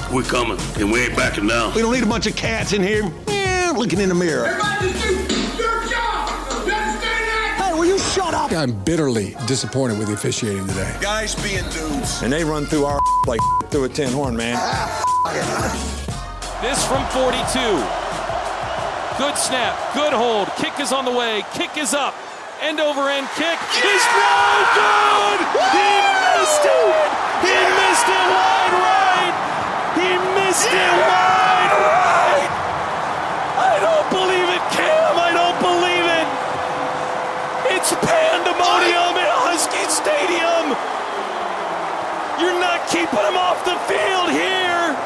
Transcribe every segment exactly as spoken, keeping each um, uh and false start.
We're coming, and we ain't backing down. We don't need a bunch of cats in here eh, looking in the mirror. Everybody just do your job. You understand that? Hey, will you shut up? I'm bitterly disappointed with the officiating today. Guys being dudes. And they run through our like through a tin horn, man. This from forty-two. Good snap, good hold. Kick is on the way. Kick is up. End over end kick is no good. He missed it. He missed it wide right. He missed it wide right. I don't believe it, Cam. I don't believe it. It's pandemonium in Husky Stadium. You're not keeping him off the field here.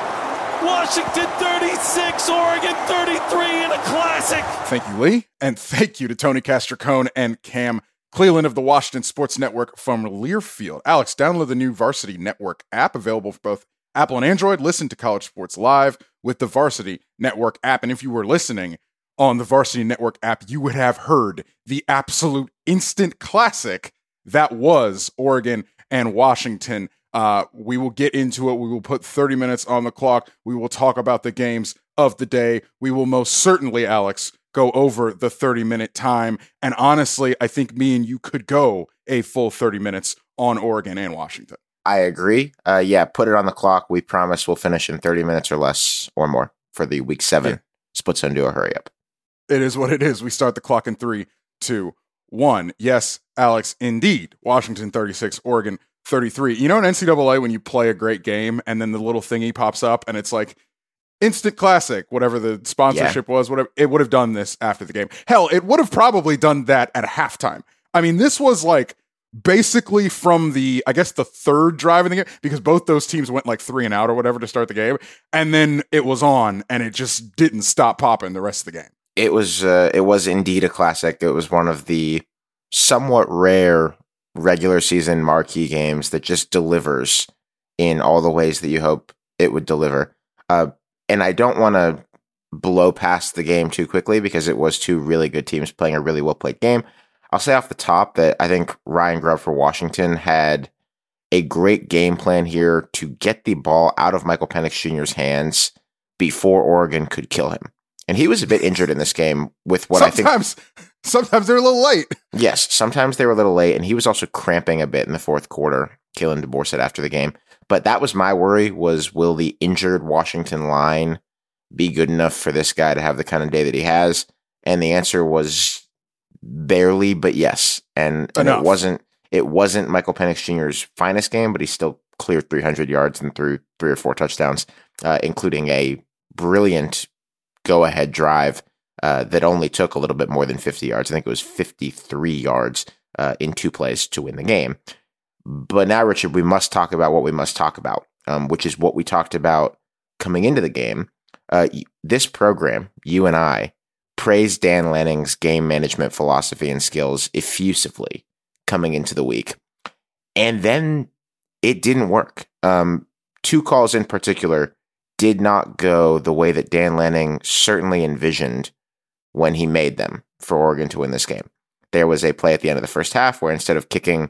Washington thirty-six, Oregon thirty-three in a classic. Thank you, Lee. And thank you to Tony Castricone and Cam Cleland of the Washington Sports Network from Learfield. Alex, download the new Varsity Network app available for both Apple and Android. Listen to college sports live with the Varsity Network app. And if you were listening on the Varsity Network app, you would have heard the absolute instant classic that was Oregon and Washington. Uh, we will get into it. We will put thirty minutes on the clock. We will talk about the games of the day. We will most certainly, Alex, go over the thirty-minute time. And honestly, I think me and you could go a full thirty minutes on Oregon and Washington. I agree. Uh, yeah, put it on the clock. We promise we'll finish in thirty minutes or less or more for the week seven yeah. Split Zone Duo Hurry Up. It is what it is. We start the clock in three, two, one. Yes, Alex, indeed. Washington thirty-six, Oregon thirty-three. You know in N C double A when you play a great game and then the little thingy pops up and it's like instant classic, whatever the sponsorship yeah. was, whatever, it would have done this after the game. Hell, it would have probably done that at halftime. I mean, this was like basically from the, I guess the third drive in the game, because both those teams went like three and out or whatever to start the game. And then it was on and it just didn't stop popping the rest of the game. It was, uh, it was indeed a classic. It was one of the somewhat rare regular season marquee games that just delivers in all the ways that you hope it would deliver. Uh, and I don't want to blow past the game too quickly because it was two really good teams playing a really well played game. I'll say off the top that I think Ryan Grubb for Washington had a great game plan here to get the ball out of Michael Penix Junior's hands before Oregon could kill him. And he was a bit injured in this game with what sometimes, I think... Sometimes they're a little late. Yes, sometimes they were a little late, and he was also cramping a bit in the fourth quarter, Kalen DeBoer said after the game. But that was my worry, was will the injured Washington line be good enough for this guy to have the kind of day that he has? And the answer was barely, but yes. And, and it wasn't it wasn't Michael Penix Junior's finest game, but he still cleared three hundred yards and threw three or four touchdowns, uh, including a brilliant go-ahead drive uh, that only took a little bit more than fifty yards. I think it was fifty-three yards uh, in two plays to win the game. But now, Richard, we must talk about what we must talk about, um, which is what we talked about coming into the game. Uh, this program, you and I, praised Dan Lanning's game management philosophy and skills effusively coming into the week. And then it didn't work. Um, two calls in particular did not go the way that Dan Lanning certainly envisioned when he made them for Oregon to win this game. There was a play at the end of the first half where instead of kicking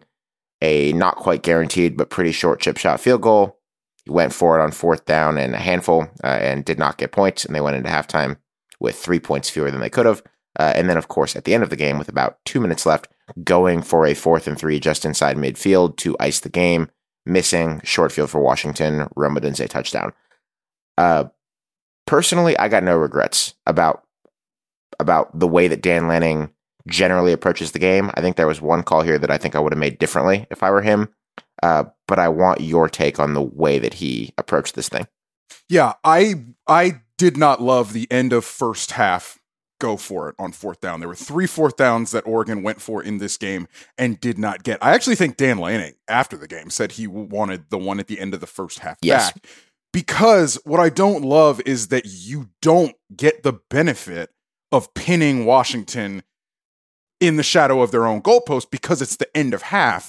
a not quite guaranteed but pretty short chip shot field goal, he went for it on fourth down and a handful uh, and did not get points, and they went into halftime with three points fewer than they could have. Uh, and then, of course, at the end of the game with about two minutes left, going for a fourth and three just inside midfield to ice the game, missing short field for Washington, Rome Odunze touchdown. Uh, personally, I got no regrets about about the way that Dan Lanning generally approaches the game. I think there was one call here that I think I would have made differently if I were him. Uh, but I want your take on the way that he approached this thing. Yeah, I I did not love the end of first half go for it on fourth down. There were three fourth downs that Oregon went for in this game and did not get. I actually think Dan Lanning, after the game, said he wanted the one at the end of the first half yes. back. Because what I don't love is that you don't get the benefit of pinning Washington in the shadow of their own goalpost because it's the end of half.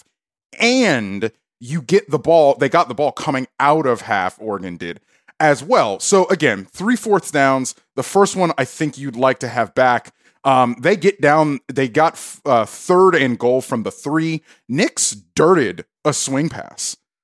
And you get the ball, they got the ball coming out of half, Oregon did, as well. So again, three fourths downs. The first one I think you'd like to have back. Um, they get down, they got uh, third and goal from the three. Nix dirted a swing pass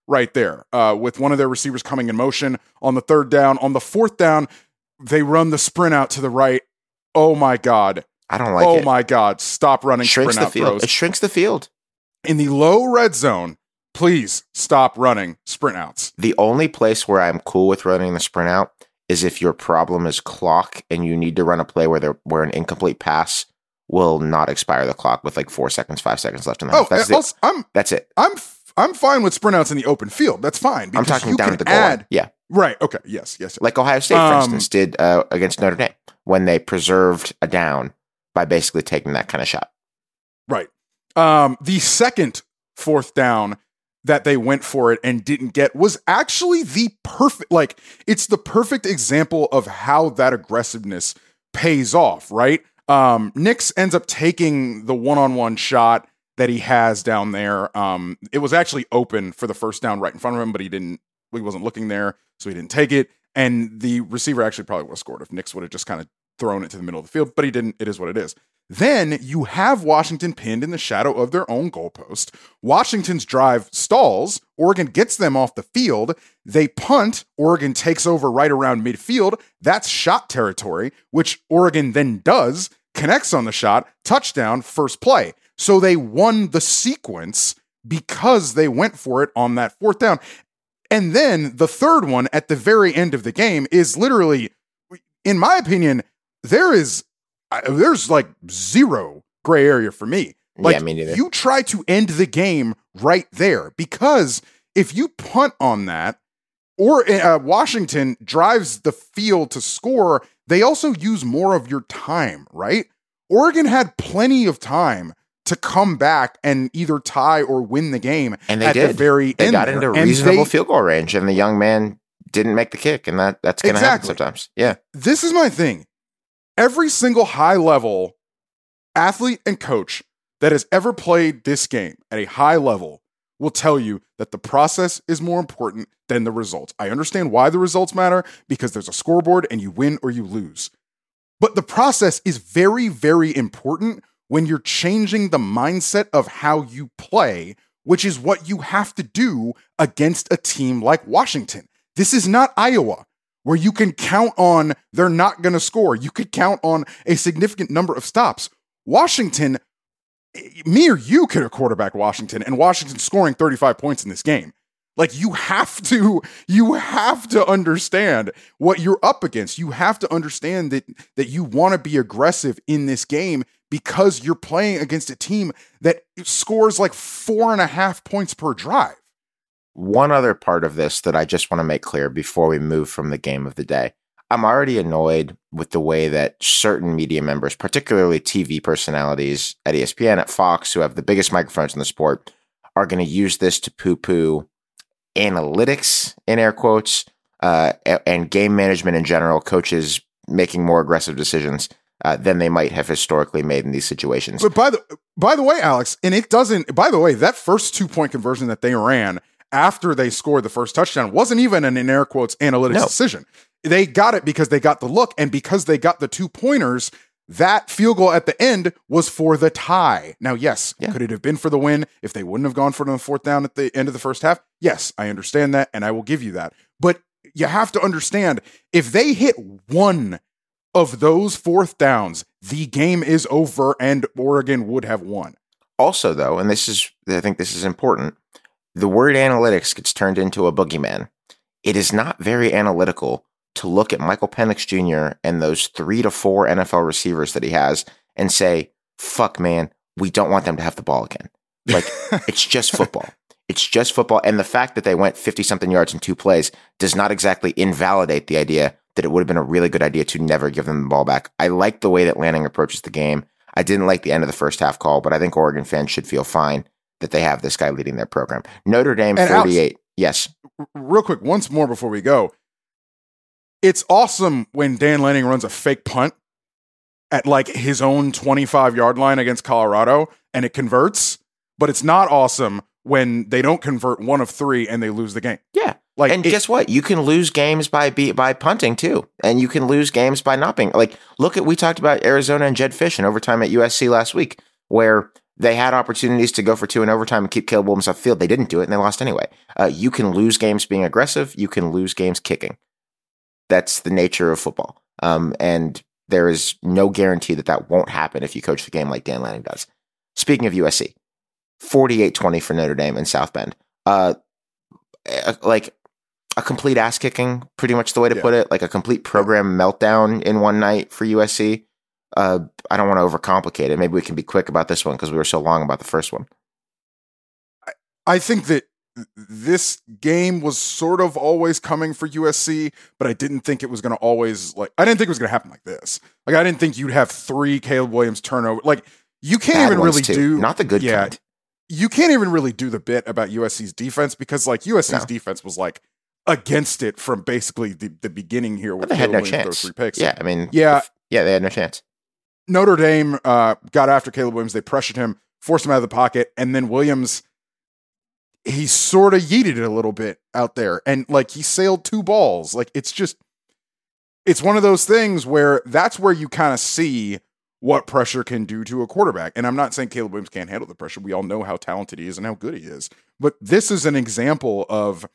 right there uh, with one of their receivers coming in motion on the third down. On the fourth down, they run the sprint out to the right. Oh, my God. I don't like oh, it. Oh, my God. Stop running shrinks sprint the out field. throws. It shrinks the field. In the low red zone, please stop running sprint outs. The only place where I'm cool with running the sprint out is if your problem is clock and you need to run a play where there where an incomplete pass will not expire the clock with like four seconds, five seconds left in the half. Oh, That's also, it. I'm, That's it. I'm I'm fine with sprint outs in the open field. That's fine. I'm talking you down can at the goal add, line. Yeah. Right. Okay. Yes. Yes. Like Ohio State, for Um, instance, did uh, against Notre Dame when they preserved a down by basically taking that kind of shot. Right. Um, the second fourth down that they went for it and didn't get was actually the perfect, like, it's the perfect example of how that aggressiveness pays off, right? Um, Nix ends up taking the one-on-one shot that he has down there. Um, it was actually open for the first down right in front of him, but he didn't, he wasn't looking there, so he didn't take it. And the receiver actually probably would have scored if Nix would have just kind of thrown it to the middle of the field, but he didn't. It is what it is. Then you have Washington pinned in the shadow of their own goalpost. Washington's drive stalls. Oregon gets them off the field. They punt. Oregon takes over right around midfield. That's shot territory, which Oregon then does, connects on the shot, touchdown, first play. So they won the sequence because they went for it on that fourth down. And then the third one at the very end of the game is literally, in my opinion, there is there's like zero gray area for me. Like, yeah, me neither. You try to end the game right there, because if you punt on that, or uh, Washington drives the field to score, they also use more of your time, right? Oregon had plenty of time to come back and either tie or win the game. And they at did. The very they end got there. into And reasonable they, field goal range, and the young man didn't make the kick, and that that's going to Exactly. happen sometimes. Yeah. This is my thing. Every single high-level athlete and coach that has ever played this game at a high level will tell you that the process is more important than the results. I understand why the results matter, because there's a scoreboard and you win or you lose. But the process is very, very important when you're changing the mindset of how you play, which is what you have to do against a team like Washington. This is not Iowa, where you can count on they're not going to score. You could count on a significant number of stops. Washington, me or you could have quarterback Washington, and Washington scoring thirty-five points in this game. Like, you have to, you have to understand what you're up against. You have to understand that, that you want to be aggressive in this game, because you're playing against a team that scores like four and a half points per drive. One other part of this that I just want to make clear before we move from the game of the day. I'm already annoyed with the way that certain media members, particularly T V personalities at E S P N, at Fox, who have the biggest microphones in the sport, are going to use this to poo-poo analytics, in air quotes, uh, and game management in general, coaches making more aggressive decisions uh, than they might have historically made in these situations. But by the by the way, Alex, and it doesn't, by the way, that first two-point conversion that they ran after they scored the first touchdown wasn't even an, in air quotes, analytics No. decision. They got it because they got the look, and because they got the two pointers, that field goal at the end was for the tie. Now, yes, Yeah. could it have been for the win if they wouldn't have gone for it on the fourth down at the end of the first half? Yes, I understand that, and I will give you that. But you have to understand, if they hit one of those fourth downs, the game is over and Oregon would have won. Also, though, and this is, I think this is important, the word analytics gets turned into a boogeyman. It is not very analytical to look at Michael Penix Junior and those three to four N F L receivers that he has and say, fuck, man, we don't want them to have the ball again. Like, it's just football. It's just football. And the fact that they went fifty-something yards in two plays does not exactly invalidate the idea that it would have been a really good idea to never give them the ball back. I like the way that Lanning approaches the game. I didn't like the end of the first half call, but I think Oregon fans should feel fine that they have this guy leading their program. Notre Dame, And forty-eight. Alex, yes. real quick, once more before we go. It's awesome when Dan Lanning runs a fake punt at like his own twenty-five yard line against Colorado and it converts, but it's not awesome when they don't convert one of three and they lose the game. Yeah. Like, and it- guess what? You can lose games by be, by punting too. And you can lose games by not being like, look at, we talked about Arizona and Jed Fish in overtime at U S C last week, where They had opportunities to go for two in overtime and keep Caleb Williams off the field. They didn't do it, and they lost anyway. Uh, you can lose games being aggressive. You can lose games kicking. That's the nature of football. Um, and there is no guarantee that that won't happen if you coach the game like Dan Lanning does. Speaking of U S C, forty-eight twenty for Notre Dame in South Bend. Uh, like a complete ass kicking, pretty much the way to yeah. put it. Like a complete program meltdown in one night for U S C. Uh, I don't want to overcomplicate it. Maybe we can be quick about this one because we were so long about the first one. I, I think that this game was sort of always coming for U S C, but I didn't think it was going to always like. I didn't think it was going to happen like this. Like I didn't think you'd have three Caleb Williams turnover. Like you can't Bad even really too. do not the good yeah, kind. You can't even really do the bit about U S C's defense because like U S C's no. defense was like against it from basically the, the beginning here. With they had Caleb no Williams chance. Three picks. Yeah, I mean, yeah, if, yeah, they had no chance. Notre Dame uh, got after Caleb Williams. They pressured him, forced him out of the pocket, and then Williams, he sort of yeeted it a little bit out there. And, like, he sailed two balls. Like, it's just, it's one of those things where that's where you kind of see what pressure can do to a quarterback. And I'm not saying Caleb Williams can't handle the pressure. We all know how talented he is and how good he is. But this is an example of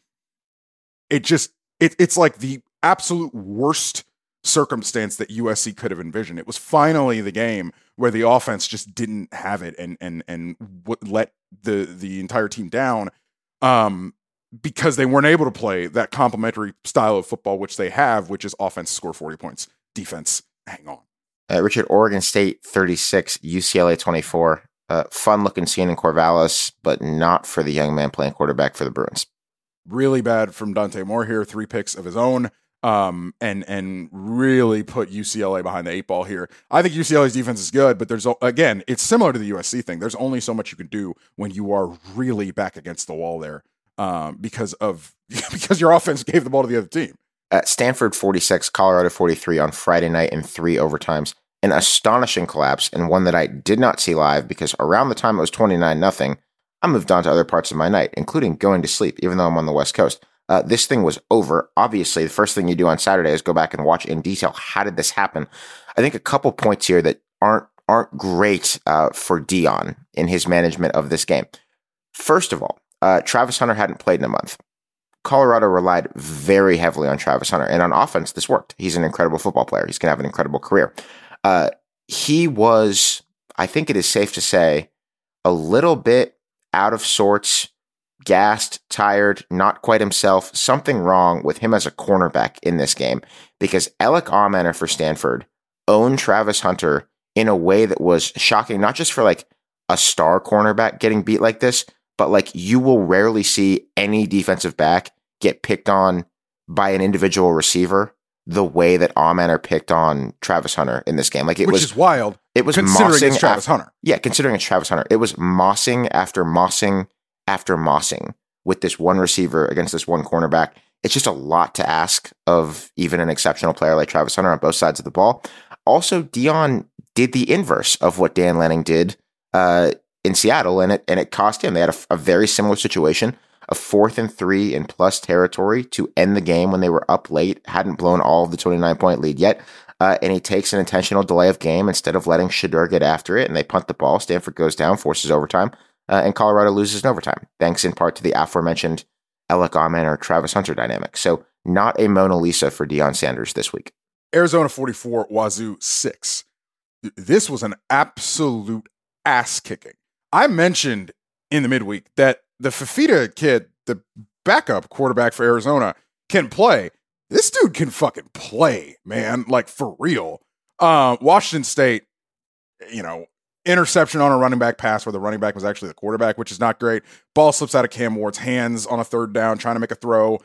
it just, it, it's like the absolute worst circumstance that U S C could have envisioned. It was finally the game where the offense just didn't have it and and and w- let the the entire team down um, because they weren't able to play that complementary style of football which they have, which is offense score forty points, defense hang on. Uh, Richard, Oregon State thirty-six, U C L A twenty-four. Uh, fun looking scene in Corvallis, but not for the young man playing quarterback for the Bruins. Really bad from Dante Moore here, three picks of his own. Um, and and really put U C L A behind the eight ball here. I think U C L A's defense is good, but there's, again, it's similar to the U S C thing. There's only so much you can do when you are really back against the wall there um, because of because your offense gave the ball to the other team. At Stanford forty-six, Colorado forty-three on Friday night in three overtimes. An astonishing collapse and one that I did not see live because around the time it was twenty-nine nothing, I moved on to other parts of my night, including going to sleep, even though I'm on the West Coast. Uh, this thing was over. Obviously, the first thing you do on Saturday is go back and watch in detail. How did this happen? I think a couple points here that aren't aren't great uh, for Deion in his management of this game. First of all, uh, Travis Hunter hadn't played in a month. Colorado relied very heavily on Travis Hunter, and on offense, this worked. He's an incredible football player. He's going to have an incredible career. Uh, he was, I think it is safe to say, a little bit out of sorts, gassed, tired, not quite himself, something wrong with him as a cornerback in this game because Alec Almaner for Stanford owned Travis Hunter in a way that was shocking, not just for like a star cornerback getting beat like this, but like you will rarely see any defensive back get picked on by an individual receiver the way that Almaner picked on Travis Hunter in this game. Like it Which was is wild. It was considering mossing it's Travis after, Hunter. Yeah, considering it's Travis Hunter. It was mossing after mossing after mossing with this one receiver against this one cornerback. It's just a lot to ask of even an exceptional player like Travis Hunter on both sides of the ball. Also, Deion did the inverse of what Dan Lanning did uh, in Seattle, and it and it cost him. They had a, a very similar situation, a fourth and three in plus territory to end the game when they were up late, hadn't blown all of the twenty-nine point lead yet, uh, and he takes an intentional delay of game instead of letting Shedeur get after it, and they punt the ball. Stanford goes down, forces overtime. Uh, and Colorado loses in overtime, thanks in part to the aforementioned Alec Almaner Travis Hunter dynamic. So not a Mona Lisa for Deion Sanders this week. Arizona forty-four, Wazoo six. This was an absolute ass kicking. I mentioned in the midweek that the Fafita kid, the backup quarterback for Arizona, can play. This dude can fucking play, man. Like for real. Uh, Washington State, you know, interception on a running back pass where the running back was actually the quarterback, which is not great. Ball slips out of Cam Ward's hands on a third down, trying to make a throw.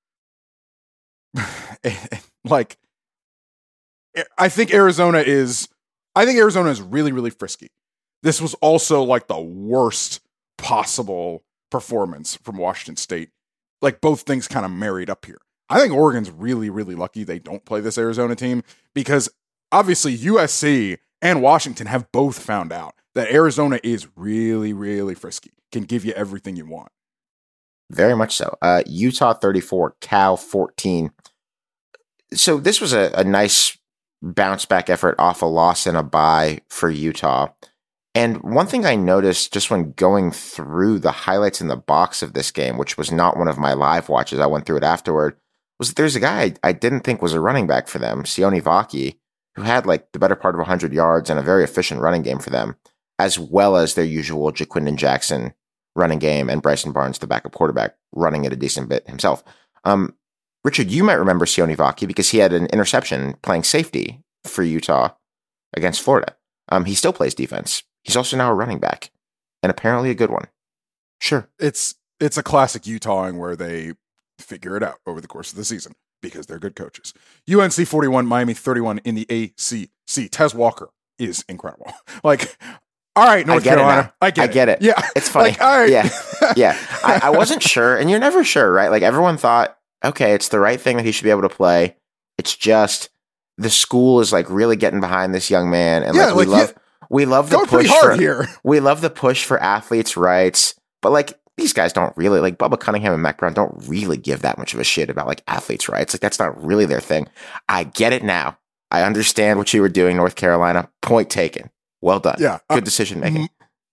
Like, I think Arizona is, I think Arizona is really, really frisky. This was also like the worst possible performance from Washington State. Like both things kind of married up here. I think Oregon's really, really lucky they don't play this Arizona team because obviously U S C and Washington have both found out that Arizona is really, really frisky, can give you everything you want. Very much so. Uh, Utah thirty-four, Cal fourteen. So this was a, a nice bounce back effort off a loss and a bye for Utah. And one thing I noticed just when going through the highlights in the box of this game, which was not one of my live watches, I went through it afterward, was that there's a guy I, I didn't think was a running back for them, Sione Vaki, who had like the better part of one hundred yards and a very efficient running game for them, as well as their usual Jaquindon Jackson running game and Bryson Barnes, the backup quarterback, running it a decent bit himself. Um, Richard, you might remember Sione Vaki because he had an interception playing safety for Utah against Florida. Um, he still plays defense. He's also now a running back, and apparently a good one. Sure. It's it's a classic Utahing where they figure it out over the course of the season because they're good coaches. U N C forty-one, Miami thirty-one in the A C C. Tez Walker is incredible. Like, all right, North I get Carolina. It now. I get I it. get it. Yeah. It's funny. Like, all right. Yeah. Yeah. I, I wasn't sure, and you're never sure, right? Like, everyone thought, okay, it's the right thing that he should be able to play. It's just the school is like really getting behind this young man, and yeah, like we like, love yeah, we love the going push pretty hard for, here. We love the push for athletes' rights, but like these guys don't really like Bubba Cunningham and Mac Brown don't really give that much of a shit about like athletes' rights. Like that's not really their thing. I get it now. I understand what you were doing, North Carolina. Point taken. Well done. Yeah, good uh, decision making. M-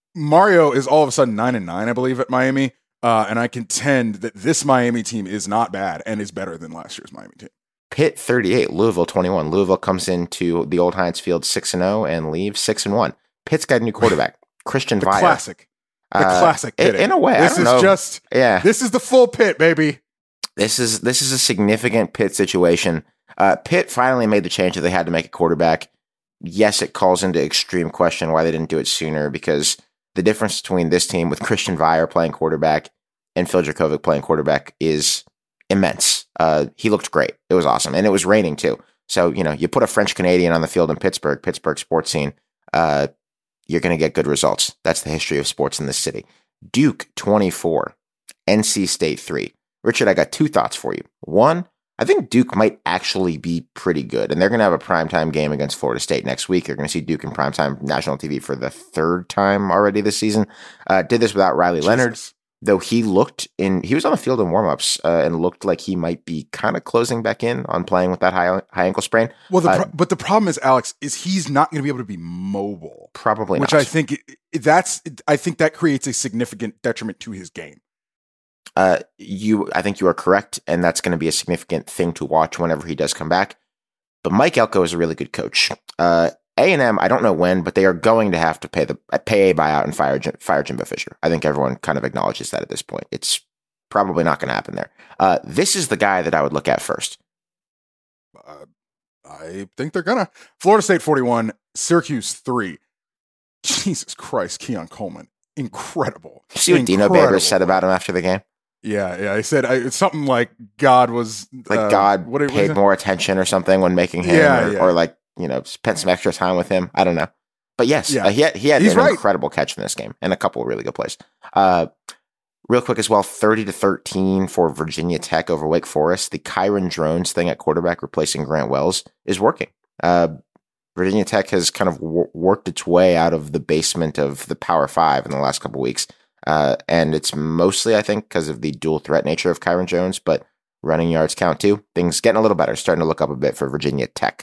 Mario is all of a sudden nine and nine, I believe, at Miami. Uh, and I contend that this Miami team is not bad and is better than last year's Miami team. Pitt thirty-eight, Louisville twenty-one. Louisville comes into the old Heinz Field six and oh and leaves six and one. Pitt's got a new quarterback, Christian The Vire. classic. The Uh, classic Pitt. in, in a way, This I don't is know. just, yeah. this is the full Pitt, baby. This is this is a significant Pitt situation. Uh, Pitt finally made the change that they had to make a quarterback. Yes, it calls into extreme question why they didn't do it sooner, because the difference between this team with Christian Vire playing quarterback and Phil Jurkovec playing quarterback is immense. Uh, he looked great. It was awesome. And it was raining too. So, you know, you put a French Canadian on the field in Pittsburgh, Pittsburgh sports scene, uh, you're going to get good results. That's the history of sports in this city. Duke twenty-four, N C State three. Richard, I got two thoughts for you. One, I think Duke might actually be pretty good, and they're going to have a primetime game against Florida State next week. You're going to see Duke in primetime national T V for the third time already this season. Uh, did this without Riley Jesus. Leonard, though he looked in, he was on the field in warmups uh, and looked like he might be kind of closing back in on playing with that high high ankle sprain. Well, the Uh, pro- but the problem is, Alex, is he's not going to be able to be mobile. Probably Which not. I think it, it- that's I think that creates a significant detriment to his game. Uh, you, I think you are correct, and that's going to be a significant thing to watch whenever he does come back. But Mike Elko is a really good coach. Uh, A and M, I don't know when, but they are going to have to pay the pay a buyout and fire Jim, fire Jimbo Fisher. I think everyone kind of acknowledges that at this point. It's probably not going to happen there. Uh, this is the guy that I would look at first. Uh, I think they're gonna. Florida State forty-one, Syracuse three. Jesus Christ, Keon Coleman, incredible. See what Dino Incredible. Babers said about him after the game? Yeah, yeah. I said I, it's something like God was Like uh, God what did- what paid is it? more attention or something when making him, Yeah, or, yeah. or like, you know, spent some extra time with him. I don't know. But yes, Yeah. uh, he had, he had He's an right. incredible catch in this game and a couple of really good plays. Uh, real quick as well, thirty to thirteen for Virginia Tech over Wake Forest. The Kyron Drones thing at quarterback replacing Grant Wells is working. Uh, Virginia Tech has kind of w- worked its way out of the basement of the Power Five in the last couple weeks. Uh, and it's mostly, I think, because of the dual threat nature of Kyron Jones, but running yards count too. Things getting a little better, starting to look up a bit for Virginia Tech.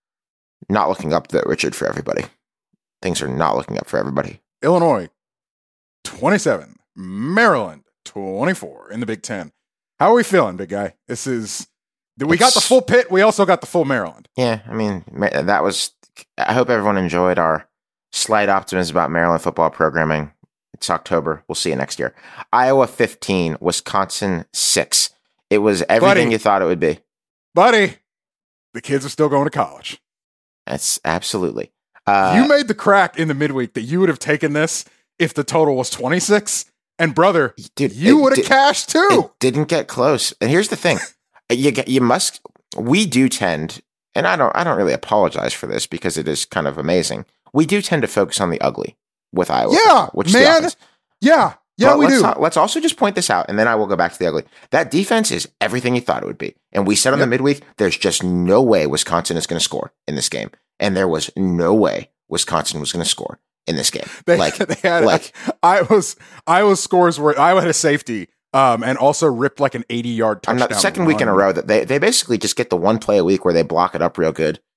Not looking up, though, Richard, for everybody. Things are not looking up for everybody. Illinois twenty-seven, Maryland twenty-four in the Big Ten. How are we feeling, big guy? This is we got the It's- full Pitt. We also got the full Maryland. Yeah, I mean, ma- that was. I hope everyone enjoyed our slight optimism about Maryland football programming. It's October. We'll see you next year. Iowa fifteen, Wisconsin six. It was everything Buddy. you thought it would be. Buddy, the kids are still going to college. That's absolutely. Uh, You made the crack in the midweek that you would have taken this if the total was twenty-six. And brother, Dude, you it would have did- cashed too. It didn't get close. And here's the thing: you get, you must. We do tend, and I don't. I don't really apologize for this because it is kind of amazing. We do tend to focus on the ugly with Iowa. Yeah, which is the man. offense. Yeah, yeah, But we let's do. ta- let's also just point this out, and then I will go back to the ugly. That defense is everything you thought it would be. And we said on Yep. the midweek, there's just no way Wisconsin is going to score in this game. And there was no way Wisconsin was going to score in this game. They, like, they had like Iowa's Iowa's scores were Iowa had a safety, um, and also ripped like an eighty yard I'm touchdown. not, second week in a run. row that they, they basically just get the one play a week where they block it up real good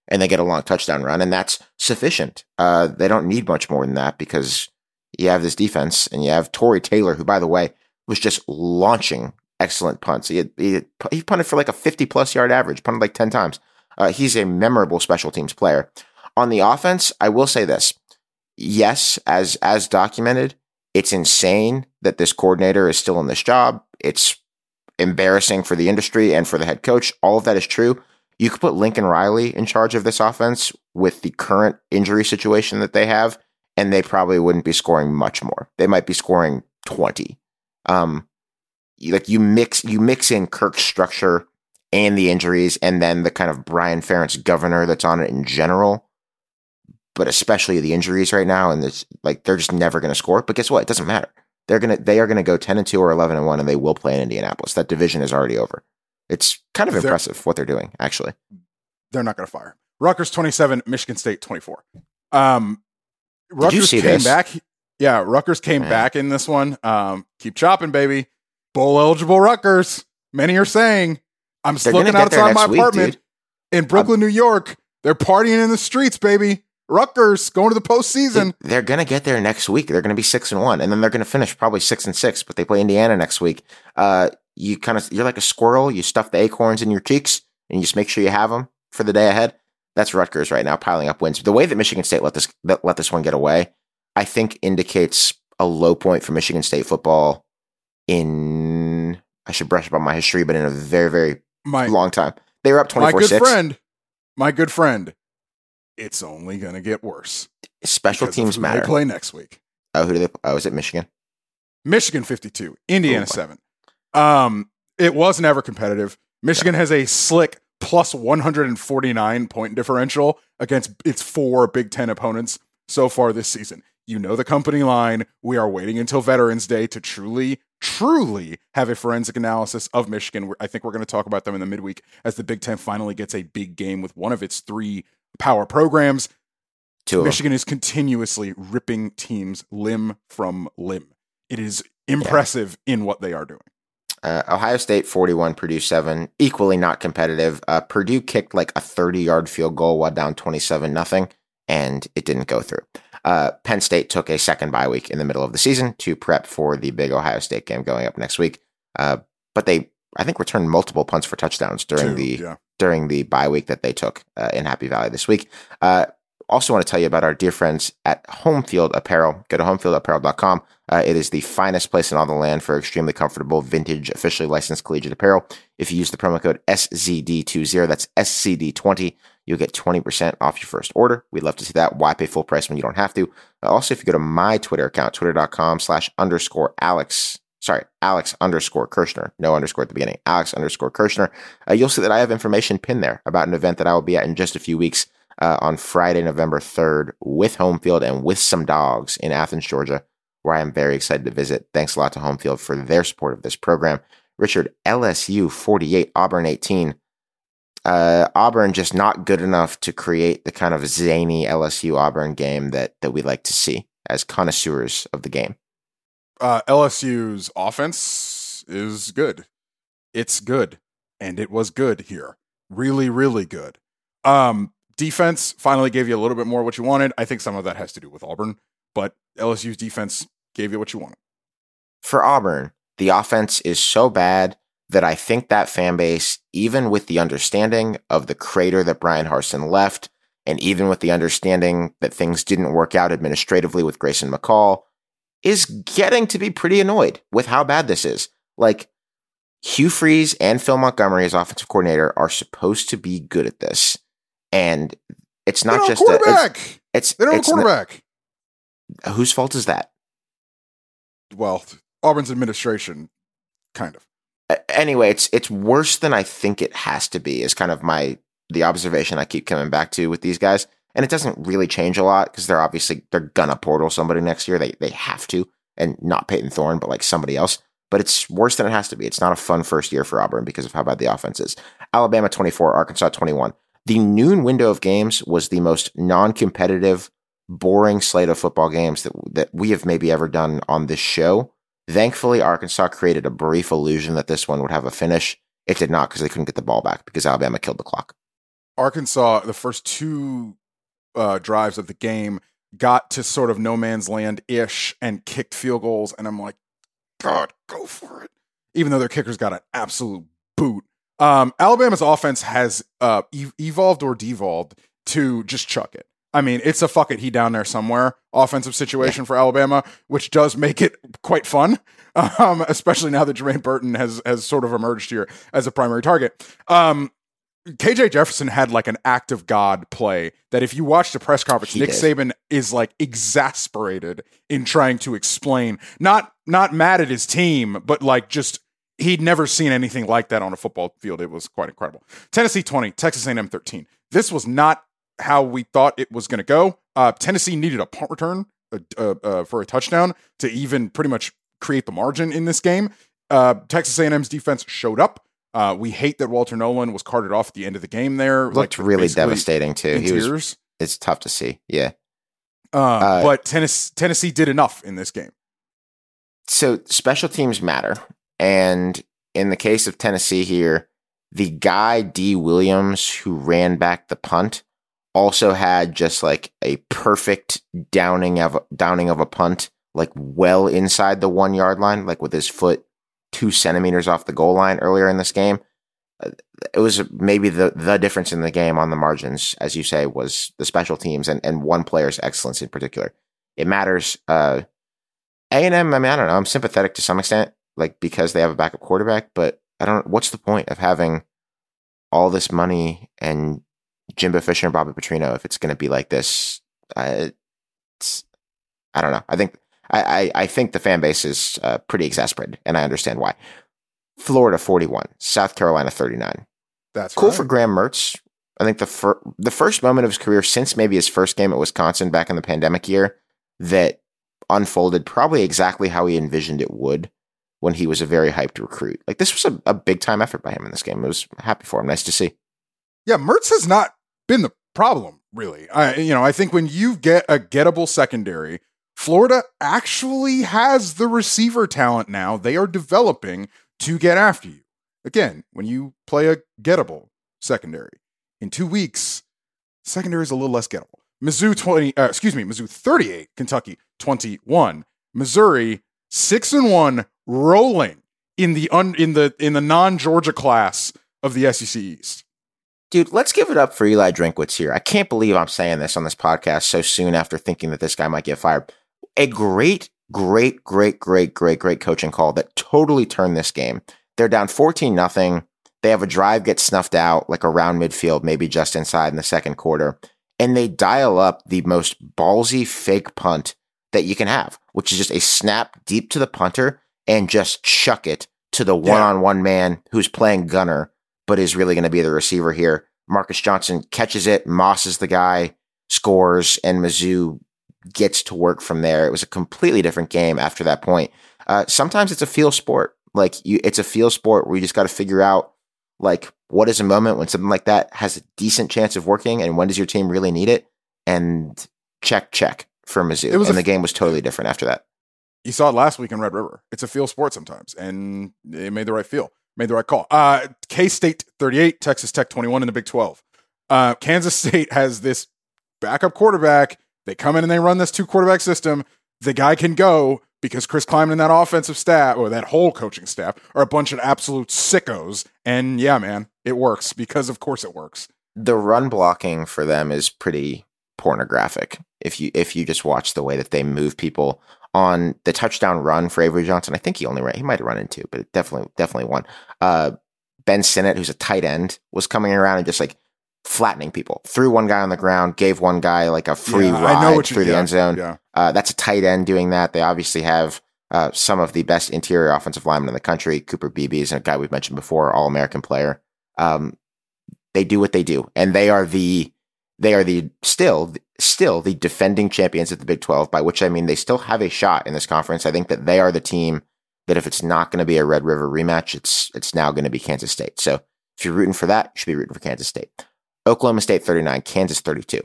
and they get a long touchdown run, and that's sufficient. Uh, they don't need much more than that because you have this defense, and you have Torrey Taylor, who, by the way, was just launching excellent punts. He, had, he, he punted for like a fifty-plus yard average, punted like ten times. Uh, he's a memorable special teams player. On the offense, I will say this. Yes, as as documented, it's insane that this coordinator is still in this job. It's embarrassing for the industry and for the head coach. All of that is true. You could put Lincoln Riley in charge of this offense with the current injury situation that they have, and they probably wouldn't be scoring much more. They might be scoring twenty. Um, like you mix you mix in Kirk's structure and the injuries, and then the kind of Brian Ferentz governor that's on it in general, but especially the injuries right now, and it's like they're just never going to score. But guess what? It doesn't matter. They're gonna they are gonna go ten and two or eleven and one, and they will play in Indianapolis. That division is already over. It's kind of impressive they're, what they're doing. Actually, they're not going to fire. Rutgers twenty-seven, Michigan State twenty-four. Um, Did Rutgers you see came this? back. Yeah, Rutgers came Man. back in this one. Um, keep chopping, baby. Bowl eligible Rutgers. Many are saying I'm just They're looking gonna get there outside my next week, apartment dude. in Brooklyn, New York. They're partying in the streets, baby. Rutgers going to the postseason. They're going to get there next week. They're going to be six and one, and then they're going to finish probably six and six. But they play Indiana next week. Uh, you kind of you're like a squirrel. You stuff the acorns in your cheeks, and you just make sure you have them for the day ahead. That's Rutgers right now, piling up wins. The way that Michigan State let this let this one get away, I think indicates a low point for Michigan State football in. I should brush up on my history, but in a very very my, long time. They were up twenty-four six. My good friend, my good friend. It's only going to get worse. Special teams matter. They play next week. Oh, who do they? Oh, is it Michigan? Michigan fifty-two, Indiana seven. Um, it was never competitive. Michigan yeah. has a slick plus one hundred forty-nine point differential against its four Big Ten opponents so far this season. You know the company line. We are waiting until Veterans Day to truly, truly have a forensic analysis of Michigan. I think we're going to talk about them in the midweek as the Big Ten finally gets a big game with one of its three power programs. Two Michigan is continuously ripping teams limb from limb. It is impressive yeah. in what they are doing. Uh, Ohio State forty-one, Purdue seven, equally not competitive. Uh, Purdue kicked like a thirty-yard field goal while down twenty-seven nothing, and it didn't go through. Uh, Penn State took a second bye week in the middle of the season to prep for the big Ohio State game going up next week. Uh, but they, I think, returned multiple punts for touchdowns during Two, the yeah. during the bye week that they took uh, in Happy Valley this week. Uh, also want to tell you about our dear friends at Homefield Apparel. Go to homefield apparel dot com. Uh, it is the finest place in all the land for extremely comfortable, vintage, officially licensed collegiate apparel. If you use the promo code S Z D twenty, that's S C D twenty, you'll get twenty percent off your first order. We'd love to see that. Why pay full price when you don't have to? Uh, also, if you go to my Twitter account, twitter dot com slash underscore Alex, sorry, Alex underscore Kirshner, no underscore at the beginning, Alex underscore Kirshner, uh, you'll see that I have information pinned there about an event that I will be at in just a few weeks uh, on Friday, November third with Homefield and with some dogs in Athens, Georgia, where I am very excited to visit. Thanks a lot to Homefield for their support of this program. Richard, L S U forty-eight, Auburn eighteen. Uh, Auburn just not good enough to create the kind of zany L S U Auburn game that, that we like to see as connoisseurs of the game. Uh, L S U's offense is good. It's good. And it was good here. Really, really good. Um, defense finally gave you a little bit more what you wanted. I think some of that has to do with Auburn, but L S U's defense gave you what you wanted. For Auburn, the offense is so bad that I think that fan base, even with the understanding of the crater that Brian Harsin left, and even with the understanding that things didn't work out administratively with Grayson McCall, is getting to be pretty annoyed with how bad this is. Like, Hugh Freeze and Phil Montgomery as offensive coordinator are supposed to be good at this. And it's not just a quarterback. A, it's, it's, they don't it's have a quarterback. Not, whose fault is that? Well, Auburn's administration, kind of. Anyway, it's it's worse than I think it has to be, is kind of my the observation I keep coming back to with these guys. And it doesn't really change a lot because they're obviously they're gonna portal somebody next year. They they have to, and not Peyton Thorne, but like somebody else. But it's worse than it has to be. It's not a fun first year for Auburn because of how bad the offense is. Alabama twenty-four, Arkansas twenty-one. The noon window of games was the most non-competitive, boring slate of football games that that we have maybe ever done on this show. Thankfully, Arkansas created a brief illusion that this one would have a finish. It did not because they couldn't get the ball back because Alabama killed the clock. Arkansas, the first two uh, drives of the game, got to sort of no man's land-ish and kicked field goals, and I'm like, God, go for it. Even though their kickers got an absolute boot. Um, Alabama's offense has uh, ev- evolved or devolved to just chuck it. I mean, it's a fuck it, he down there somewhere offensive situation yeah. for Alabama, which does make it quite fun, um, especially now that Jermaine Burton has has sort of emerged here as a primary target. Um, K J Jefferson had like an act of God play that if you watch the press conference, he Nick did. Saban is like exasperated in trying to explain, not not mad at his team, but like just he'd never seen anything like that on a football field. It was quite incredible. Tennessee twenty, Texas A and M thirteen. This was not how we thought it was going to go. Uh, Tennessee needed a punt return uh, uh, uh, for a touchdown to even pretty much create the margin in this game. Uh, Texas A and M's defense showed up. Uh, we hate that Walter Nolan was carted off at the end of the game there. Looked like, really devastating too. He tears. was. It's tough to see. Yeah. Uh, uh, but Tennessee, Tennessee did enough in this game. So special teams matter. And in the case of Tennessee here, the guy D Williams who ran back the punt also had just like a perfect downing of downing of a punt, like well inside the one yard line, like with his foot two centimeters off the goal line earlier in this game. It was maybe the, the difference in the game on the margins, as you say, was the special teams and, and one player's excellence in particular. It matters. Uh, A and M, I mean, I don't know. I'm sympathetic to some extent, like because they have a backup quarterback, but I don't, what's the point of having all this money and Jimbo Fisher and Bobby Petrino if it's going to be like this? Uh, it's, I don't know. I think I, I, I think the fan base is uh, pretty exasperated, and I understand why. Florida forty-one, South Carolina thirty-nine. That's cool right. for Graham Mertz. I think the fir- the first moment of his career since maybe his first game at Wisconsin back in the pandemic year that unfolded probably exactly how he envisioned it would when he was a very hyped recruit. Like this was a, a big time effort by him in this game. I was happy for him. Nice to see. Yeah, Mertz has not been the problem, really. I, you know, I think when you get a gettable secondary, Florida actually has the receiver talent now. They are developing to get after you. Again, when you play a gettable secondary, in two weeks, secondary is a little less gettable. Mizzou twenty, uh, excuse me, Mizzou thirty-eight, Kentucky twenty-one. Missouri six and one, rolling in the un, in the in the non-Georgia class of the S E C East. Dude, let's give it up for Eli Drinkwitz here. I can't believe I'm saying this on this podcast so soon after thinking that this guy might get fired. A great, great, great, great, great, great coaching call that totally turned this game. They're down fourteen nothing. They have a drive get snuffed out like around midfield, maybe just inside in the second quarter. And they dial up the most ballsy fake punt that you can have, which is just a snap deep to the punter and just chuck it to the one-on-one man who's playing gunner, but is really going to be the receiver here. Marcus Johnson catches it, mosses the guy, scores, and Mizzou gets to work from there. It was a completely different game after that point. Uh, sometimes it's a feel sport. Like you, it's a feel sport where you just got to figure out like what is a moment when something like that has a decent chance of working, and when does your team really need it? And check, check for Mizzou. And the game was totally different after that. You saw it last week in Red River. It's a feel sport sometimes, and it made the right feel, made the right call. Uh, K-State thirty-eight, Texas Tech twenty-one in the Big twelve. Uh, Kansas State has this backup quarterback. They come in and they run this two quarterback system. The guy can go because Chris Kleiman and that offensive staff, or that whole coaching staff, are a bunch of absolute sickos. And yeah, man, it works because of course it works. The run blocking for them is pretty pornographic. If you if you just watch the way that they move people on the touchdown run for Avery Johnson, I think he only ran, he might have run in two, but it definitely definitely won. Uh, Ben Sinnott, who's a tight end, was coming around and just like flattening people. Threw one guy on the ground, gave one guy like a free yeah, ride through the yeah, end zone. Yeah. Uh, that's a tight end doing that. They obviously have uh, some of the best interior offensive linemen in the country. Cooper Beebe is a guy we've mentioned before, All-American player. Um, they do what they do, and they are the they are the still still the defending champions of the Big twelve. By which I mean they still have a shot in this conference. I think that they are the team that if it's not going to be a Red River rematch, it's it's now going to be Kansas State. So if you're rooting for that, you should be rooting for Kansas State. Oklahoma State thirty-nine, Kansas thirty-two.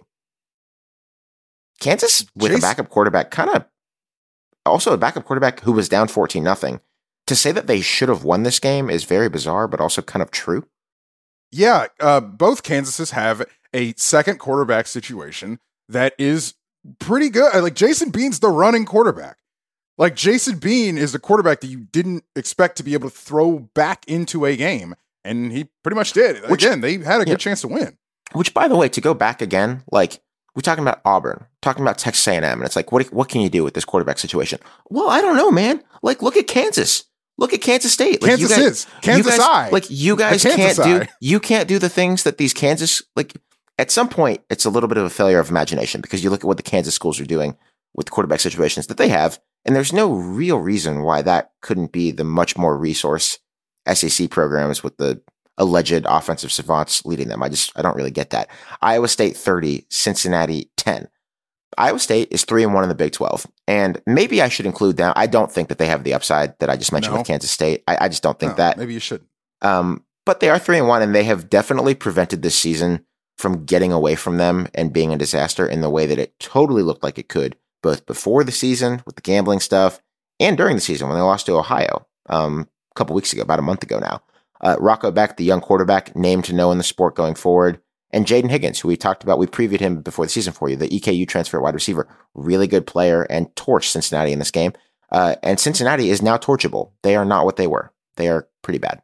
Kansas with Chase. a backup quarterback, kind of also a backup quarterback who was down fourteen nothing. To say that they should have won this game is very bizarre, but also kind of true. Yeah, uh, both Kansases have a second quarterback situation that is pretty good. Like Jason Bean's the running quarterback. Like Jason Bean is the quarterback that you didn't expect to be able to throw back into a game, and he pretty much did. Which, again, they had a good yeah, chance to win. Which, by the way, to go back again, like we're talking about Auburn, talking about Texas A and M, and it's like, what what can you do with this quarterback situation? Well, I don't know, man. Like, look at Kansas. Look at Kansas State. Like, Kansas you guys, is Kansas you guys, I. Like you guys can't do. You can't do the things that these Kansas like. At some point, it's a little bit of a failure of imagination because you look at what the Kansas schools are doing with the quarterback situations that they have, and there's no real reason why that couldn't be the much more resource S E C programs with the alleged offensive savants leading them. I just I don't really get that. Iowa State thirty, Cincinnati ten. Iowa State is three and one in the Big twelve, and maybe I should include them. I don't think that they have the upside that I just mentioned no. with Kansas State. I, I just don't think no, that. Maybe you shouldn't. Um, but they are three and one, and they have definitely prevented this season from getting away from them and being a disaster in the way that it totally looked like it could, both before the season with the gambling stuff and during the season when they lost to Ohio um, a couple weeks ago, about a month ago now. Uh, Rocco Beck, the young quarterback, named to know in the sport going forward. And Jaden Higgins, who we talked about, we previewed him before the season for you, the E K U transfer wide receiver, really good player and torched Cincinnati in this game. Uh, and Cincinnati is now torchable. They are not what they were. They are pretty bad.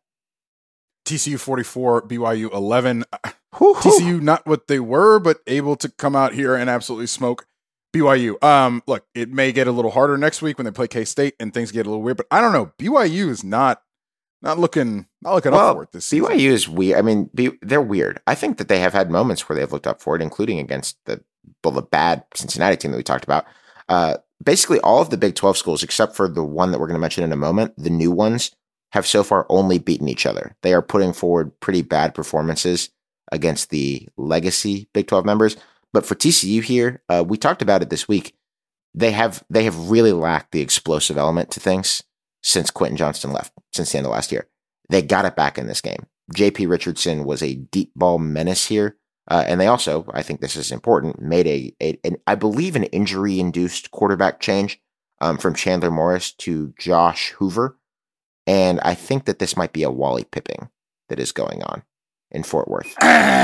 T C U forty-four, B Y U eleven. Woo-hoo. T C U not what they were, but able to come out here and absolutely smoke B Y U. Um, look, it may get a little harder next week when they play K-State and things get a little weird, but I don't know. B Y U is not not looking not looking well, up for it this season. B Y U is weird. I mean, B- they're weird. I think that they have had moments where they've looked up for it, including against the well, the bad Cincinnati team that we talked about. Uh, basically, all of the Big twelve schools, except for the one that we're going to mention in a moment, the new ones, have so far only beaten each other. They are putting forward pretty bad performances against the legacy Big twelve members. But for T C U here, uh, we talked about it this week. They have they have really lacked the explosive element to things since Quentin Johnston left, since the end of last year. They got it back in this game. J P Richardson was a deep ball menace here. Uh, and they also, I think this is important, made a, a an, I believe an injury-induced quarterback change um, from Chandler Morris to Josh Hoover. And I think that this might be a Wally Pipping that is going on in Fort Worth.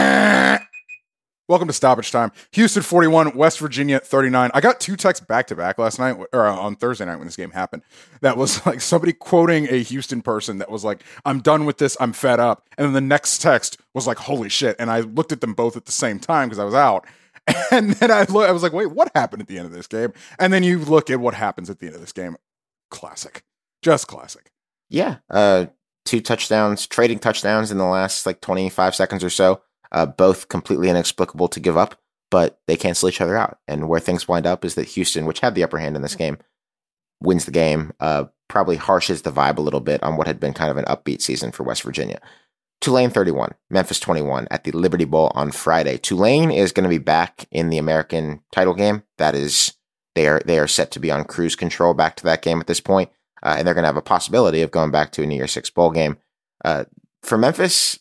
Welcome to Stoppage Time. Houston forty-one, West Virginia thirty-nine. I got two texts back-to-back last night, or on Thursday night when this game happened. That was like somebody quoting a Houston person that was like, I'm done with this, I'm fed up. And then the next text was like, holy shit. And I looked at them both at the same time because I was out. And then I, lo- I was like, wait, what happened at the end of this game? And then you look at what happens at the end of this game. Classic. Just classic. Yeah. Uh, two touchdowns, trading touchdowns in the last like twenty-five seconds or so. Uh, both completely inexplicable to give up, but they cancel each other out. And where things wind up is that Houston, which had the upper hand in this game, wins the game, uh, probably harshes the vibe a little bit on what had been kind of an upbeat season for West Virginia. Tulane thirty-one, Memphis twenty-one at the Liberty Bowl on Friday. Tulane is going to be back in the American title game. That is, they are they are set to be on cruise control back to that game at this point, uh, and they're going to have a possibility of going back to a New Year's Six bowl game. Uh, for Memphis,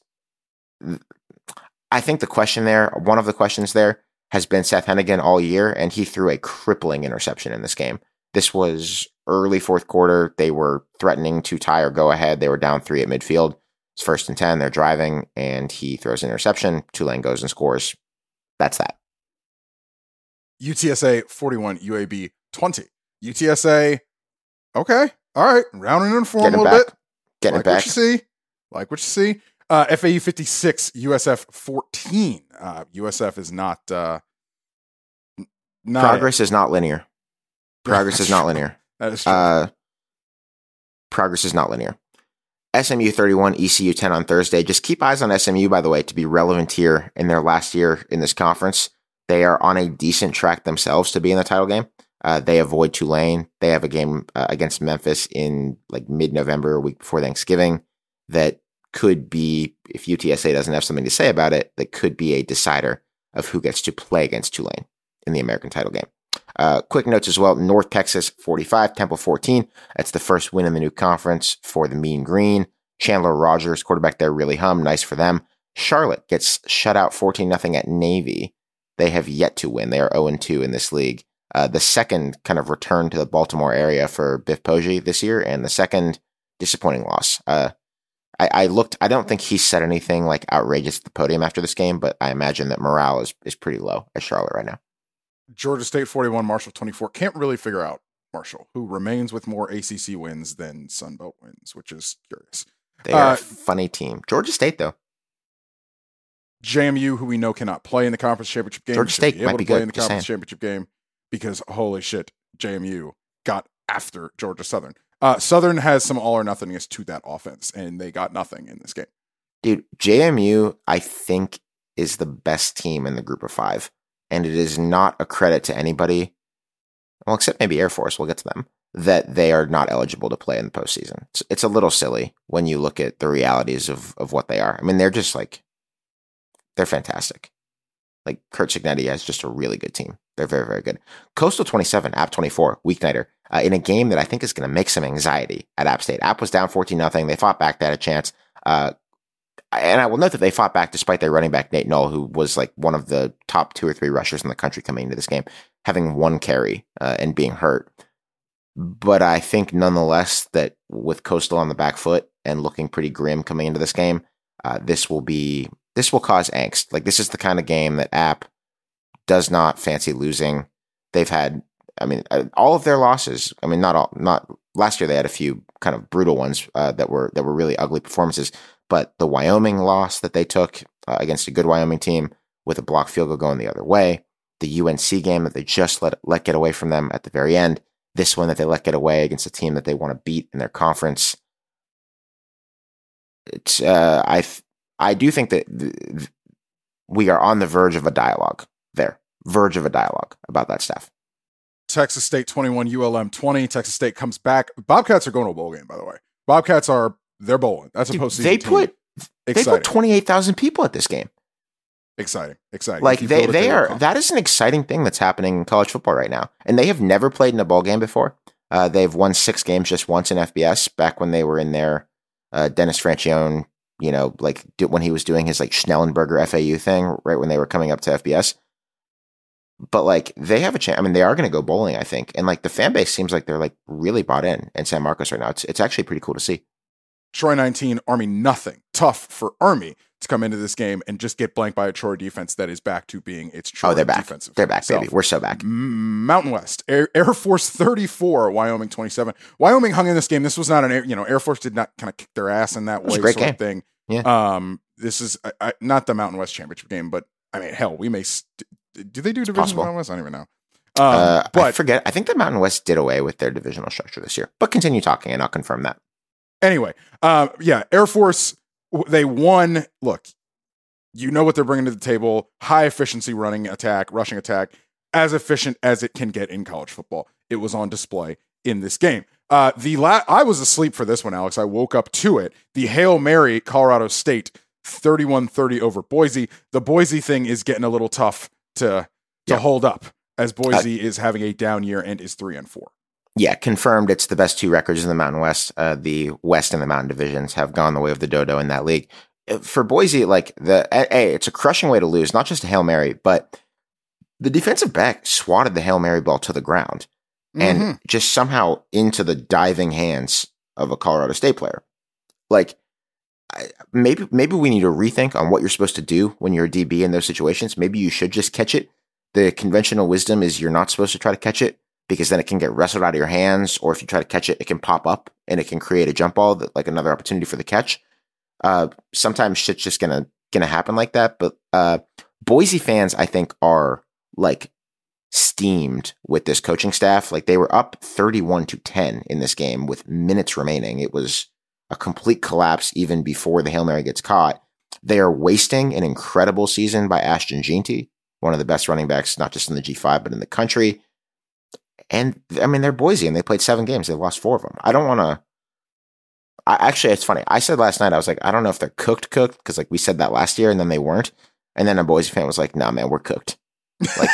I think the question there, one of the questions there, has been Seth Hennigan all year, and he threw a crippling interception in this game. This was early fourth quarter. They were threatening to tie or go ahead. They were down three at midfield. It's first and ten. They're driving, and he throws an interception. Tulane goes and scores. That's that. U T S A forty-one, U A B twenty. U T S A, okay, all right, rounding in form a little back. bit. Getting like it back. What you see. Like what you see. Uh, F A U fifty-six, U S F fourteen. Uh, U S F is not... Uh, not Progress a- is not linear. Progress is not linear. That is true. Uh, progress is not linear. S M U thirty-one, E C U ten on Thursday. Just keep eyes on S M U, by the way, to be relevant here in their last year in this conference. They are on a decent track themselves to be in the title game. Uh, they avoid Tulane. They have a game uh, against Memphis in like mid-November, a week before Thanksgiving, that could be, if U T S A doesn't have something to say about it, that could be a decider of who gets to play against Tulane in the American title game. Uh, quick notes as well. North Texas forty-five, Temple fourteen. That's the first win in the new conference for the Mean Green. Chandler Rogers, quarterback there, really hum. Nice for them. Charlotte gets shut out fourteen nothing at Navy. They have yet to win. They are oh and two in this league. Uh, the second kind of return to the Baltimore area for Biff Poggi this year, and the second disappointing loss. Uh, I, I looked. I don't think he said anything like outrageous at the podium after this game, but I imagine that morale is is pretty low at Charlotte right now. Georgia State forty-one, Marshall twenty-four. Can't really figure out Marshall, who remains with more A C C wins than Sun Belt wins, which is curious. They are Uh, a funny team. Georgia State, though. J M U, who we know cannot play in the conference championship game, Georgia should State be able might to be play good, in the just conference saying. championship game because holy shit, J M U got after Georgia Southern. Uh, Southern has some all or nothingness to that offense, and they got nothing in this game. Dude, J M U, I think, is the best team in the group of five. And it is not a credit to anybody, well, except maybe Air Force, we'll get to them, that they are not eligible to play in the postseason. It's, it's a little silly when you look at the realities of, of what they are. I mean, they're just like, they're fantastic. Like, Kurt Cignetti has just a really good team. They're very, very good. Coastal twenty-seven, App twenty-four, weeknighter, uh, in a game that I think is going to make some anxiety at App State. App was down fourteen nothing. They fought back. They had a chance. Uh, and I will note that they fought back despite their running back, Nate Null, who was like one of the top two or three rushers in the country coming into this game, having one carry uh, and being hurt. But I think nonetheless that with Coastal on the back foot and looking pretty grim coming into this game, uh, this will be this will cause angst. Like, this is the kind of game that App does not fancy losing. They've had, I mean, all of their losses. I mean, not all, not last year. They had a few kind of brutal ones uh, that were that were really ugly performances. But the Wyoming loss that they took uh, against a good Wyoming team with a blocked field goal going the other way, the U N C game that they just let let get away from them at the very end, this one that they let get away against a team that they want to beat in their conference. It's uh, I I do think that th- we are on the verge of a dialogue there, verge of a dialogue about that stuff. Texas State twenty-one, U L M twenty. Texas State comes back. Bobcats are going to a bowl game, by the way. Bobcats are they're bowling. That's a Dude, postseason they team. put Exciting. they put twenty-eight thousand people at this game. Exciting, exciting. Like If you they, build it, they will are, come. that is an exciting thing that's happening in college football right now. And they have never played in a bowl game before. Uh, they've won six games just once in F B S back when they were in their uh, Dennis Franchione, you know, like do, when he was doing his like Schnellenberger F A U thing, right when they were coming up to F B S. But like they have a chance. I mean, they are going to go bowling, I think. And like the fan base seems like they're like really bought in in San Marcos right now. It's it's actually pretty cool to see. Troy nineteen, Army nothing. Tough for Army to come into this game and just get blanked by a Troy defense that is back to being its Troy Oh, they're back. defensive. They're back, self. baby. We're so back. M- Mountain West, Air, Air Force thirty-four, Wyoming twenty-seven. Wyoming hung in this game. This was not an air, you know, Air Force did not kind of kick their ass in that was way a great sort game. of thing. Yeah. Um, this is I, I, not the Mountain West championship game, but I mean, hell, we may. St- do they do division possible. Mountain West? I don't even know. Um, Uh, but I forget. I think the Mountain West did away with their divisional structure this year. But continue talking, and I'll confirm that. Anyway, um, yeah, Air Force, they won. Look, you know what they're bringing to the table. High efficiency running attack, rushing attack, as efficient as it can get in college football. It was on display in this game. Uh, the la- I was asleep for this one, Alex. I woke up to it. The Hail Mary, Colorado State, thirty-one thirty over Boise. The Boise thing is getting a little tough to, to Yeah. hold up, as Boise Uh, is having a down year and is three and four. Yeah, confirmed. It's the best two records in the Mountain West. Uh, the West and the Mountain divisions have gone the way of the dodo in that league. Uh, For Boise, like the a, it's a crushing way to lose, not just a Hail Mary, but the defensive back swatted the Hail Mary ball to the ground and Mhm. just somehow into the diving hands of a Colorado State player. Like I, maybe maybe we need to rethink on what you're supposed to do when you're a D B in those situations. Maybe you should just catch it. The conventional wisdom is you're not supposed to try to catch it, because then it can get wrestled out of your hands, or if you try to catch it, it can pop up and it can create a jump ball, that, like another opportunity for the catch. Uh, sometimes shit's just gonna gonna happen like that. But uh, Boise fans, I think, are like steamed with this coaching staff. Like they were up thirty-one to ten in this game with minutes remaining. It was a complete collapse even before the Hail Mary gets caught. They are wasting an incredible season by Ashton Jeanty, one of the best running backs, not just in the G five, but in the country. And I mean, they're Boise and they played seven games. They've lost four of them. I don't want to. I actually, it's funny. I said last night, I was like, I don't know if they're cooked, cooked, because like we said that last year and then they weren't. And then a Boise fan was like, nah, man, we're cooked. Like,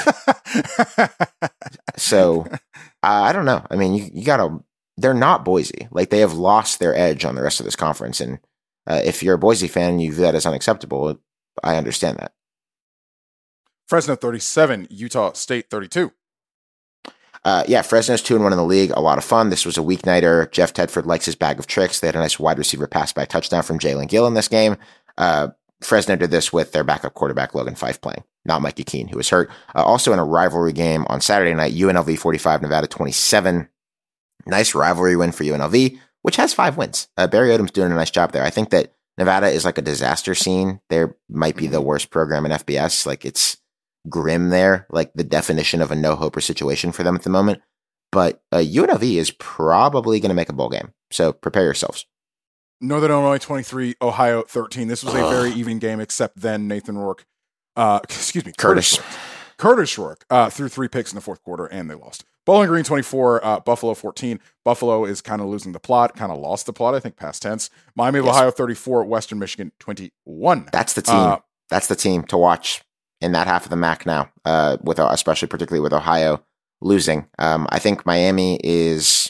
so I don't know. I mean, you, you got to, they're not Boise. Like they have lost their edge on the rest of this conference. And uh, if you're a Boise fan and you view that as unacceptable, I understand that. Fresno thirty-seven, Utah State thirty-two. Uh, yeah, Fresno's two and one in the league. A lot of fun. This was a weeknighter. Jeff Tedford likes his bag of tricks. They had a nice wide receiver pass by touchdown from Jalen Gill in this game. Uh, Fresno did this with their backup quarterback, Logan Fife, playing, not Mikey Keene, who was hurt. Uh, also in a rivalry game on Saturday night, U N L V forty-five, Nevada twenty-seven. Nice rivalry win for U N L V, which has five wins. Uh, Barry Odom's doing a nice job there. I think that Nevada is like a disaster scene. They might be the worst program in F B S. Like, it's grim there, like the definition of a no-hoper situation for them at the moment. But uh, U N L V is probably going to make a bowl game. So prepare yourselves. Northern Illinois twenty-three, Ohio thirteen. This was a very even game, except then Nathan Rourke, uh, excuse me, Curtis. Curtis, Curtis Rourke uh, threw three picks in the fourth quarter, and they lost. Bowling Green twenty-four, uh, Buffalo fourteen. Buffalo is kind of losing the plot, kind of lost the plot, I think, past tense. Miami of Yes. Ohio thirty-four, Western Michigan twenty-one. That's the team. Uh, That's the team to watch in that half of the M A C now, uh, with especially particularly with Ohio losing. Um, I think Miami is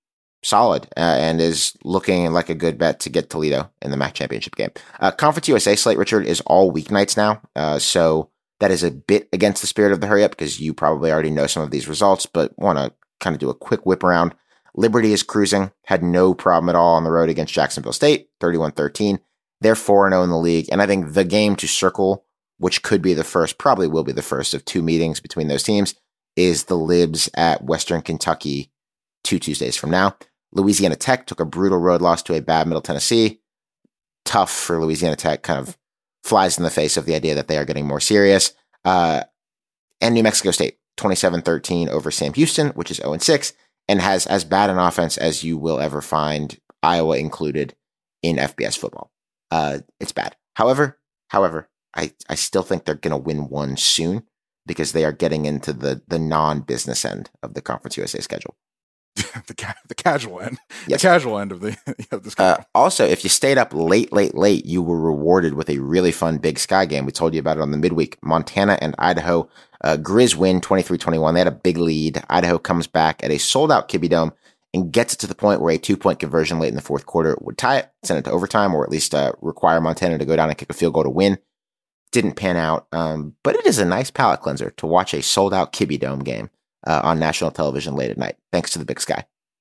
solid uh, and is looking like a good bet to get Toledo in the M A C championship game. Uh, Conference U S A slate, Richard, is all weeknights now, uh, so that is a bit against the spirit of the hurry up because you probably already know some of these results, but want to kind of do a quick whip around. Liberty is cruising, had no problem at all on the road against Jacksonville State, thirty-one thirteen. They're four and oh in the league, and I think the game to circle, which could be the first, probably will be the first of two meetings between those teams, is the Libs at Western Kentucky two Tuesdays from now. Louisiana Tech took a brutal road loss to a bad Middle Tennessee. Tough for Louisiana Tech, kind of flies in the face of the idea that they are getting more serious. Uh, and New Mexico State, twenty-seven thirteen over Sam Houston, which is oh and six, and has as bad an offense as you will ever find, Iowa included, in F B S football. Uh, it's bad. However, however, I, I still think they're going to win one soon because they are getting into the, the non-business end of the Conference U S A schedule. the, ca- the casual end. Yes. The casual end of, the, of this game. Uh, also, if you stayed up late, late, late, you were rewarded with a really fun Big Sky game. We told you about it on the midweek. Montana and Idaho. Uh, Grizz win twenty-three twenty-one. They had a big lead. Idaho comes back at a sold-out Kibbe Dome and gets it to the point where a two-point conversion late in the fourth quarter would tie it, send it to overtime, or at least uh, require Montana to go down and kick a field goal to win. Didn't pan out, um, but it is a nice palate cleanser to watch a sold-out Kibbe Dome game uh, on national television late at night, thanks to the Big Sky.